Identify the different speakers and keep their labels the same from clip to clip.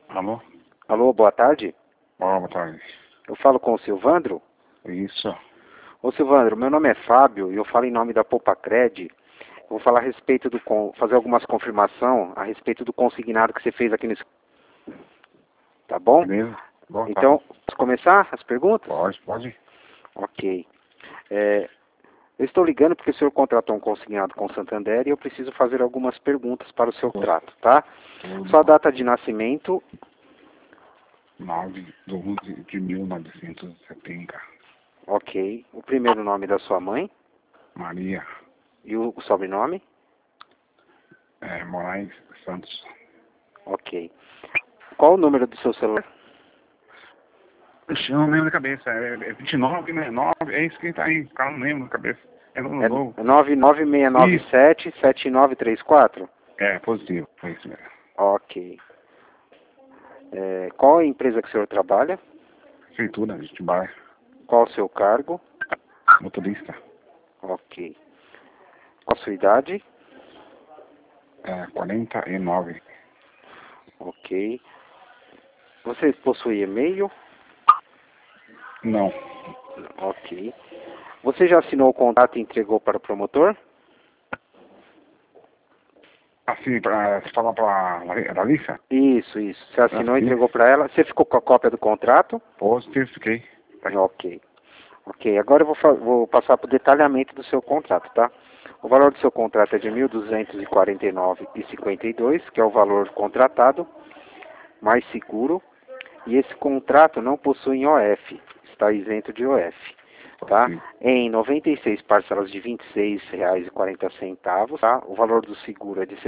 Speaker 1: Alô?
Speaker 2: Alô, boa tarde.
Speaker 1: Boa tarde.
Speaker 2: Eu falo com o Silvandro.
Speaker 1: Isso.
Speaker 2: Ô Silvandro, meu nome é Fábio e eu falo em nome da Popacred. Eu vou falar a respeito fazer algumas confirmações a respeito do consignado que você fez aqui no... Tá bom?
Speaker 1: Beleza? Boa
Speaker 2: Então,
Speaker 1: tarde.
Speaker 2: posso começar as perguntas?
Speaker 1: Pode.
Speaker 2: Ok. Eu estou ligando porque o senhor contratou um consignado com o Santander e eu preciso fazer algumas perguntas para o seu trato, tá? Sua data de nascimento,
Speaker 1: 9/12/1970.
Speaker 2: ok. O primeiro nome da sua mãe
Speaker 1: Maria
Speaker 2: e o sobrenome,
Speaker 1: Moraes Santos.
Speaker 2: ok. Qual o número do seu celular?
Speaker 1: Puxa, eu não lembro de cabeça. É 29, né? 9, é isso que tá aí. Cara, não lembro de cabeça. É no
Speaker 2: É
Speaker 1: novo.
Speaker 2: 99697-7934?
Speaker 1: É, positivo. É isso mesmo.
Speaker 2: Ok. Qual a empresa que o senhor trabalha?
Speaker 1: Prefeitura de Atibaia.
Speaker 2: Qual o seu cargo?
Speaker 1: Motorista.
Speaker 2: Ok. Qual a sua idade?
Speaker 1: 49.
Speaker 2: Ok. Você possui e-mail?
Speaker 1: Não.
Speaker 2: Ok. Você já assinou o contrato e entregou para o promotor?
Speaker 1: Assim, você fala pra Larissa?
Speaker 2: Isso. Você assinou e
Speaker 1: Assim,
Speaker 2: entregou para ela? Você ficou com a cópia do contrato?
Speaker 1: positivo, fiquei.
Speaker 2: Ok. Ok, agora eu vou passar para o detalhamento do seu contrato, tá? O valor do seu contrato é de R$ 1.249,52, que é o valor contratado, mais seguro. E esse contrato não possui OF, está isento de OF, tá?
Speaker 1: Positivo.
Speaker 2: Em 96 parcelas de R$ 26,40, tá? O valor do seguro é de R$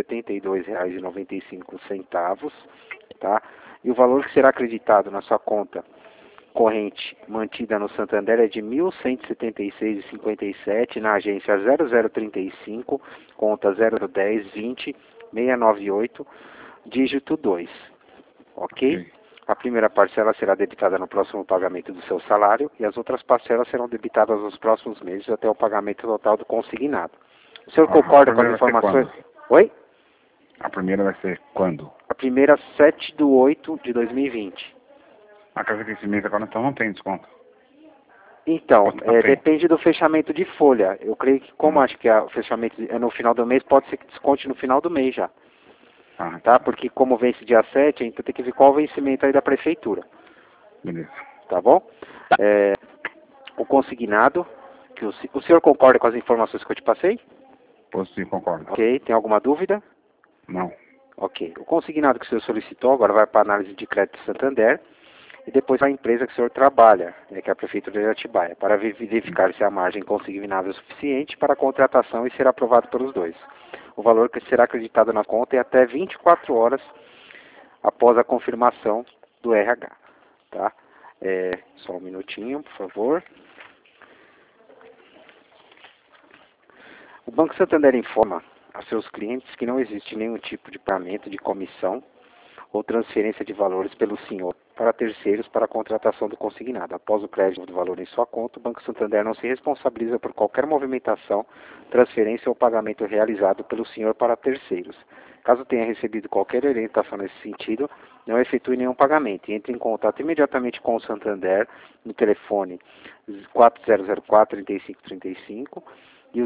Speaker 2: 72,95, tá? E o valor que será acreditado na sua conta corrente mantida no Santander é de R$ 1.176,57 na agência 0035, conta 01020-698, dígito 2, ok?
Speaker 1: Ok.
Speaker 2: A primeira parcela será debitada no próximo pagamento do seu salário e as outras parcelas serão debitadas nos próximos meses até o pagamento total do consignado. O senhor
Speaker 1: A
Speaker 2: concorda com as
Speaker 1: primeira vai ser
Speaker 2: informações?
Speaker 1: quando?
Speaker 2: Oi?
Speaker 1: A primeira vai ser quando?
Speaker 2: A primeira 7/8/2020.
Speaker 1: A casa de vencimento agora então não tem desconto.
Speaker 2: Então,
Speaker 1: Não tem.
Speaker 2: depende do fechamento de folha. Eu creio que, como acho que o fechamento é no final do mês, pode ser que desconte no final do mês já,
Speaker 1: Ah,
Speaker 2: tá? Porque como vence dia 7, então tem que ver qual o vencimento aí da prefeitura,
Speaker 1: beleza.
Speaker 2: tá bom? O consignado, que o senhor concorda com as informações que eu te passei?
Speaker 1: Positivo, concordo.
Speaker 2: Ok, tem alguma dúvida?
Speaker 1: Não.
Speaker 2: Ok. O consignado que o senhor solicitou agora vai para a análise de crédito Santander e depois a empresa que o senhor trabalha, que é a Prefeitura de Atibaia, para verificar se a margem consignável é suficiente para a contratação e ser aprovado pelos dois. O valor que será acreditado na conta é até 24 horas após a confirmação do RH. Tá? Só um minutinho, por favor. O Banco Santander informa a seus clientes que não existe nenhum tipo de pagamento de comissão ou transferência de valores pelo senhor para terceiros para a contratação do consignado. Após o crédito do valor em sua conta, o Banco Santander não se responsabiliza por qualquer movimentação, transferência ou pagamento realizado pelo senhor para terceiros. Caso tenha recebido qualquer orientação nesse sentido, não efetue nenhum pagamento e entre em contato imediatamente com o Santander no telefone 4004-3535 e o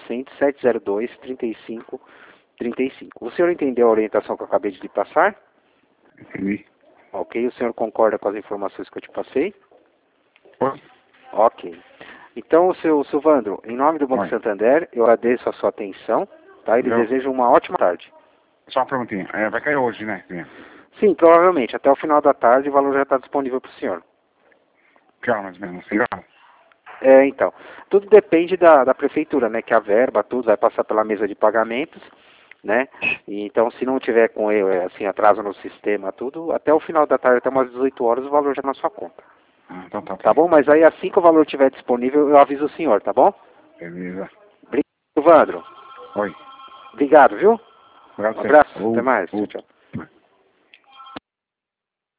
Speaker 2: 0800-702-3535. O senhor entendeu a orientação que eu acabei de lhe passar?
Speaker 1: Entendi.
Speaker 2: Ok, o senhor concorda com as informações que eu te passei?
Speaker 1: Oi?
Speaker 2: Ok. Então, seu Silvandro, em nome do Banco
Speaker 1: Oi.
Speaker 2: Santander, eu agradeço a sua atenção, tá? E lhe
Speaker 1: Entendeu?
Speaker 2: desejo uma ótima tarde.
Speaker 1: Só uma perguntinha. Vai cair hoje, né? Sim.
Speaker 2: Sim, provavelmente, até o final da tarde o valor já está disponível para o senhor.
Speaker 1: Que hora mais ou menos? 6 horas?
Speaker 2: Então, tudo depende da prefeitura, né? Que a verba, tudo vai passar pela mesa de pagamentos, né? E, então, se não tiver com ele, assim, atraso no sistema, tudo, até o final da tarde, até umas 18 horas, o valor já é na sua conta.
Speaker 1: Ah, então tá.
Speaker 2: Tá bom? Mas aí, assim que o valor estiver disponível, eu aviso o senhor, tá bom?
Speaker 1: Beleza.
Speaker 2: Obrigado, Evandro.
Speaker 1: Oi.
Speaker 2: Obrigado, viu?
Speaker 1: Obrigado
Speaker 2: Um
Speaker 1: a você.
Speaker 2: abraço, até mais. Tchau, tchau.